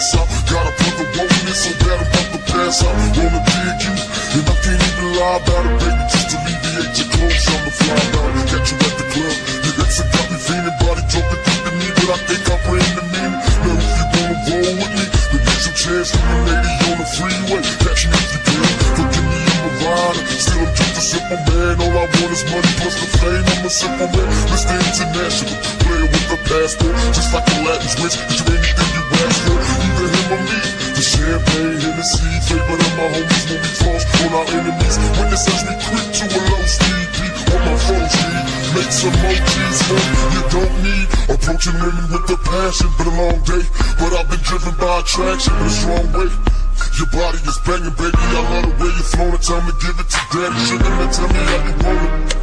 ass out. Gotta put the roll in so bad I'm about to pass out. Wanna dig you, and I can't even lie about it, baby. Just alleviate your clothes, I'ma fly out. Catch you at the club, your ex got me feeling. Body jumping through the knee, but I think I bring the meaning. Now if you wanna roll with me, then get some chance to the lady on the freeway. Catch me if you can, forgive me, I'm a rider. Still I'm just a simple man, all I want is money plus the fame. I'm a simple man, Mr. International, player with a passport, just like a Latin switch. Get you anything you ask for, either him or me. The champagne, Hennessy, flavor of my homies when we floss on our enemies. Witness as we quick to a low speed beat on my phone speed. Make some emojis for you don't need. Approaching women with a passion, been a long day, but I've been driven by attraction in a strong way. Your body is banging, baby, I love the way you're flowing. Tell me, give it to daddy, sugar, now tell me how you want it.